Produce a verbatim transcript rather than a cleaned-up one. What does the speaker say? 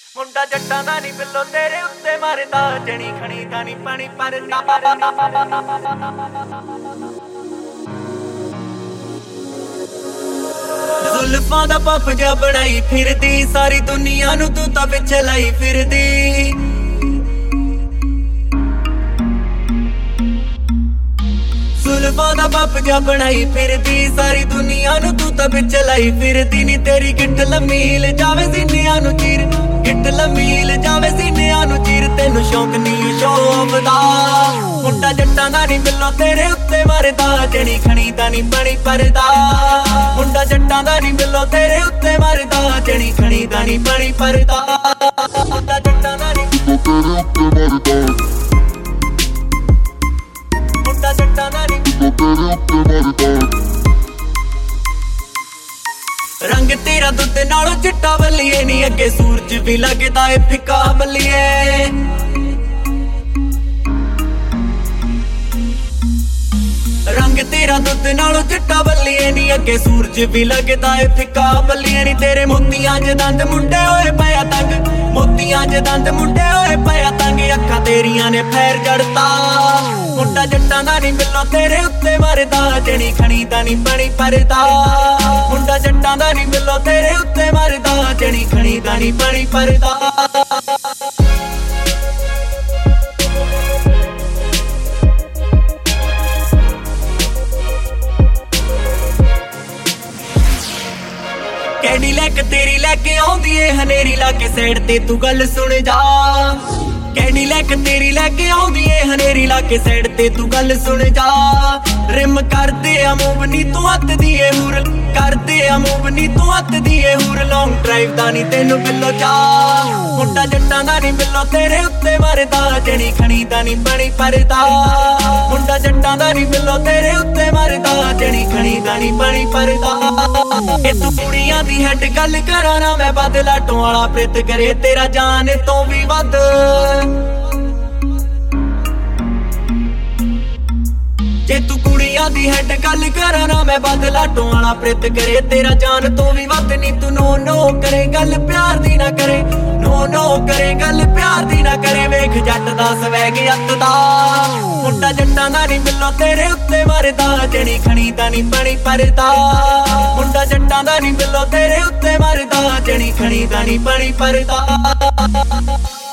ਮੁੰਡਾ ਜੱਟਾਂ ਦਾ ਨੀ ਬਿੱਲੋ ਤੇਰੇ ਉੱਤੇ ਮਰਦਾ ਜਣੀ ਖਣੀ ਦਾ ਨੀ ਪਾਣੀ ਪਰਦਾ ਜ਼ੁਲਫਾਂ ਦਾ ਪੱਪ ਜਾ ਬਣਾਈ ਫਿਰਦੀ ਸਾਰੀ ਦੁਨੀਆ ਨੂੰ ਤੂੰ ਤਾਂ ਪਿੱਛੇ ਲਾਈ ਫਿਰਦੀ ਜ਼ੁਲਫਾਂ ਦਾ ਪੱਪ ਜਾ ਬਣਾਈ ਫਿਰਦੀ ਸਾਰੀ ਦੁਨੀਆ ਨੂੰ ਤੂੰ ਤਾਂ ਪਿੱਛੇ ਲਾਈ ਫਿਰਦੀ ਨੀ ਤੇਰੀ ਗਿੱਟ ਲੰਮੀ ਹਿਲ ਜਾਵੇ ਸੀਨਿਆਂ ਨੂੰ ਚੀਰ ਗਿੱਟ ਲੰਮੀ ਹਿਲ ਜਾਵੇ ਸੀਨਿਆਂ ਨੂੰ ਚੀਰ ਤੈਨੂੰ ਸ਼ੌਕ ਨਹੀਂ ਸ਼ੌਕ ਦਾ ਮੁੰਡਾ ਜੱਟਾਂ ਦਾ ਨੀ ਬਿੱਲੋ ਤੇਰੇ ਉੱਤੇ ਮਰਦਾ ਜਣੀ ਖਣੀ ਦਾ ਨੀ ਪਾਣੀ ਪਰਦਾ ਮੁੰਡਾ ਜੱਟਾਂ ਦਾ ਨੀ ਬਿੱਲੋ ਤੇਰੇ ਉੱਤੇ ਮਰਦਾ ਜਣੀ ਖਣੀ ਦਾ ਨੀ ਪਾਣੀ ਪਰਦਾ ਮੁੰਡਾ ਜੱਟਾਂ ਦਾ ਨੀ ਤੇਰੇ ਉੱਤੇ ਮਰਦਾ ਮੁੰਡਾ ਜੱਟਾਂ ਦਾ ਨੀ ਤੇਰੇ ਉੱਤੇ ਮਰਦਾ ਰੰਗ ਤੇਰਾ ਦੁੱਧ ਨਾਲੋਂ ਚਿੱਟਾ ਬੱਲੀਏ ਨੀ ਅੱਗੇ ਸੂਰਜ ਵੀ ਲੱਗਦਾ ਏ ਫਿੱਕਾ ਬੱਲੀਏ ਰੰਗ ਤੇਰਾ ਦੁੱਧ ਨਾਲੋਂ ਚਿੱਟਾ ਬੱਲੀਏ ਨੀ ਅੱਗੇ ਸੂਰਜ ਵੀ ਲੱਗਦਾ ਏ ਫਿੱਕਾ ਬੱਲੀਏ ਨੀ ਤੇਰੇ ਮੋਤੀਆਂ ਚ ਦੰਦ ਮੁੰਡੇ ਹੋਏ ਪਿਆ ਤੰਗ ਮੋਤੀਆਂ ਚ ਦੰਦ ਮੁੰਡੇ ਹੋਏ ਪਿਆ ਤੰਗ ਅੱਖਾਂ ਤੇਰੀਆਂ ਨੇ ਫੈਰ ਜੜਤਾ ਮੁੰਡਾ ਜੱਟਾਂ ਦਾ ਨੀ ਬਿੱਲੋ ਤੇਰੇ ਉੱਤੇ ਮਰਦਾ ਜਣੀ ਖਣੀ ਦਾ ਨੀ ਪਾਣੀ ਪਰਦਾ ਮੁੰਡਾ ਜੱਟਾਂ ਦਾ ਨੀ ਬਿੱਲੋ ਤੇਰੇ ਉੱਤੇ ਮਰਦਾ ਜਣੀ ਖਣੀ ਦਾ ਨੀ ਪਾਣੀ ਪਰਦਾ ਕੈਡੀ ਲੈ ਕੇ ਤੇਰੀ ਲੈ ਕੇ ਆਉਂਦੀ ਏ ਹਨੇਰੀ ਲਾ ਕੇ ਸਾਈਡ ਤੇ ਤੂੰ ਗੱਲ ਸੁਣ ਜਾ ਕੈਡੀ ਲੈ ਕੇ ਤੇਰੀ ਲੈ ਕੇ ਆਉਂਦੀ ਏ ਹਨੇਰੀ ਲਾ ਕੇ ਸਾਈਡ ਤੇ ਤੂੰ ਗੱਲ ਸੁਣ ਜਾ ਰਿਮ ਕਰਦੇ ਆ ਮੂਵ ਨੀ ਤੂੰ ਹੱਥ ਦੀ ਏ ਹੂਰ ਕਰਦੇ ਆ ਮੂਵ ਨੀ ਤੂੰ ਹੱਥ ਦੀ ਏ ਹੂਰ ਲੌਂਗ ਡਰਾਈਵ ਦਾ ਨੀ ਤੈਨੂੰ ਬਿੱਲੋ ਜਾ ਮੁੰਡਾ ਜੱਟਾਂ ਦਾ ਨੀ ਬਿੱਲੋ ਤੇਰੇ ਉੱਤੇ ਮਰਦਾ ਜਣੀ ਖਣੀ ਦਾ ਨੀ ਪਾਣੀ ਪਰਦਾ ਮੁੰਡਾ ਜੱਟਾਂ ਦਾ ਨੀ ਬਿੱਲੋ ਤੇਰੇ ਉੱਤੇ ਮਰਦਾ ਜਣੀ ਖਣੀ ਦਾ ਨੀ ਪਾਣੀ ਪਰਦਾ ਇਹ ਤੂੰ ਕੁੜੀਆਂ ਦੀ ਹੈਡ ਗੱਲ ਕਰਾਂ ਨਾ ਮੈਂ ਬਦਲਾ ਟੋਂ ਵਾਲਾ ਪ੍ਰਿਤ ਕਰੇ ਤੇਰਾ ਜਾਨ ਤੋਂ ਵੀ ਵੱਧ ਜੇ ਤੂੰ ਕੁੜੀਆਂ ਦੀ ਹੈਡ ਗੱਲ ਕਰਾਂ ਨਾ ਮੈਂ ਬਦਲਾ ਟੋਂ ਵਾਲਾ ਪ੍ਰਿਤ ਕਰੇ ਤੇਰਾ ਜਾਨ ਤੋਂ ਵੀ ਵੱਧ ਨੀ ਤੂੰ ਨੋ ਨੋ ਕਰੇ ਗੱਲ ਪਿਆਰ ਦੀ ਨਾ ਕਰੇ ਨੋ ਨੋ ਕਰੇ ਗੱਲ ਪਿਆਰ ਦੀ ਨਾ ਕਰੇ ਵੇਖ ਜੱਟ ਦਾ ਸਵੈਗ ਅੱਤ ਦਾ ਮੁੰਡਾ ਜੱਟਾਂ ਦਾ ਨੀ ਬਿੱਲੋ ਤੇਰੇ ਉੱਤੇ ਮਰਦਾ ਜਣੀ ਖਣੀ ਦਾ ਨੀ ਪਾਣੀ ਪਰਦਾ ਮੁੰਡਾ ਜੱਟਾਂ ਦਾ ਨੀ ਬਿੱਲੋ ਤੇਰੇ ਉੱਤੇ ਮਰਦਾ ਜਣੀ ਖਣੀ ਦਾ ਨੀ ਪਾਣੀ ਪਰਦਾ